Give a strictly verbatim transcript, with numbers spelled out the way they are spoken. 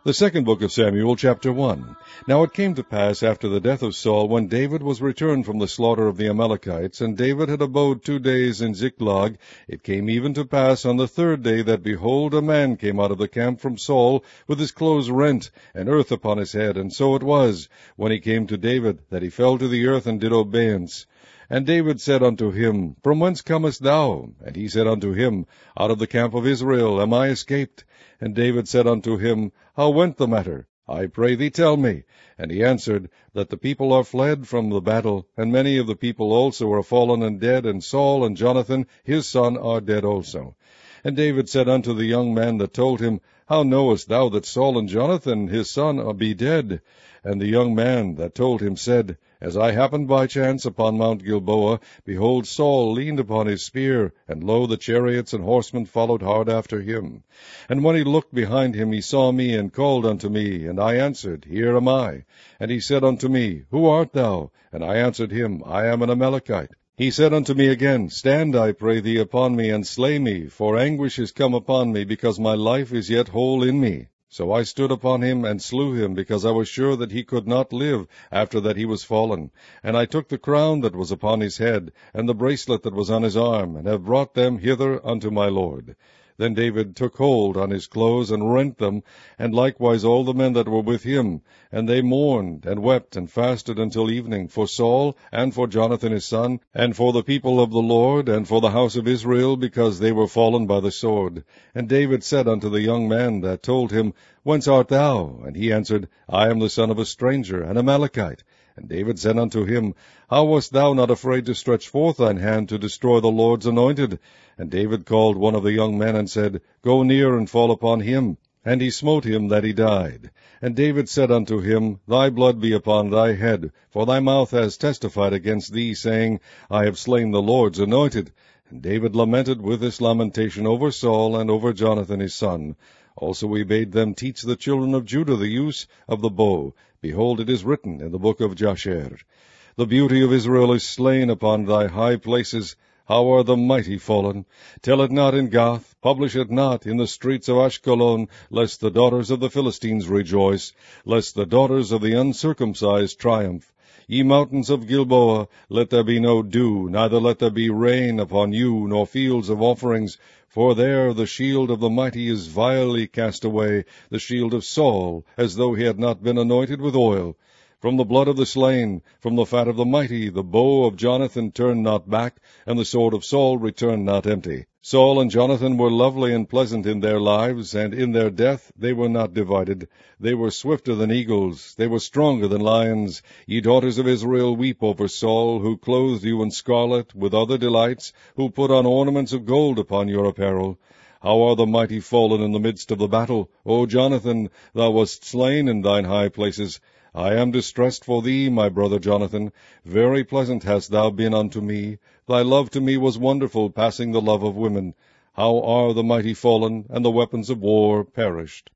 The second book of Samuel, chapter one. Now it came to pass after the death of Saul, when David was returned from the slaughter of the Amalekites, and David had abode two days in Ziklag, it came even to pass on the third day that, behold, a man came out of the camp from Saul, with his clothes rent, and earth upon his head. And so it was, when he came to David, that he fell to the earth and did obeisance. And David said unto him, From whence comest thou? And he said unto him, Out of the camp of Israel am I escaped. And David said unto him, How went the matter? I pray thee tell me. And he answered, That the people are fled from the battle, and many of the people also are fallen and dead, and Saul and Jonathan his son are dead also. And David said unto the young man that told him, How knowest thou that Saul and Jonathan his son be dead? And the young man that told him said, As I happened by chance upon Mount Gilboa, behold, Saul leaned upon his spear, and lo, the chariots and horsemen followed hard after him. And when he looked behind him, he saw me, and called unto me, and I answered, Here am I. And he said unto me, Who art thou? And I answered him, I am an Amalekite. He said unto me again, Stand, I pray thee, upon me, and slay me, for anguish is come upon me, because my life is yet whole in me. So I stood upon him, and slew him, because I was sure that he could not live after that he was fallen. And I took the crown that was upon his head, and the bracelet that was on his arm, and have brought them hither unto my lord. Then David took hold on his clothes, and rent them, and likewise all the men that were with him. And they mourned, and wept, and fasted until evening, for Saul, and for Jonathan his son, and for the people of the Lord, and for the house of Israel, because they were fallen by the sword. And David said unto the young man that told him, Whence art thou? And he answered, I am the son of a stranger, an Amalekite. And David said unto him, How wast thou not afraid to stretch forth thine hand to destroy the Lord's anointed? And David called one of the young men, and said, Go near and fall upon him. And he smote him that he died. And David said unto him, Thy blood be upon thy head, for thy mouth has testified against thee, saying, I have slain the Lord's anointed. And David lamented with this lamentation over Saul and over Jonathan his son. Also he bade them teach the children of Judah the use of the bow. Behold, it is written in the book of Jasher, The beauty of Israel is slain upon thy high places. How are the mighty fallen? Tell it not in Gath, publish it not in the streets of Ashkelon, lest the daughters of the Philistines rejoice, lest the daughters of the uncircumcised triumph. Ye mountains of Gilboa, let there be no dew, neither let there be rain upon you, nor fields of offerings, for there the shield of the mighty is vilely cast away, the shield of Saul, as though he had not been anointed with oil. From the blood of the slain, from the fat of the mighty, the bow of Jonathan turned not back, and the sword of Saul returned not empty. Saul and Jonathan were lovely and pleasant in their lives, and in their death they were not divided. They were swifter than eagles, they were stronger than lions. Ye daughters of Israel, weep over Saul, who clothed you in scarlet, with other delights, who put on ornaments of gold upon your apparel. How are the mighty fallen in the midst of the battle? O Jonathan, thou wast slain in thine high places. I am distressed for thee, my brother Jonathan. Very pleasant hast thou been unto me. Thy love to me was wonderful, passing the love of women. How are the mighty fallen, and the weapons of war perished?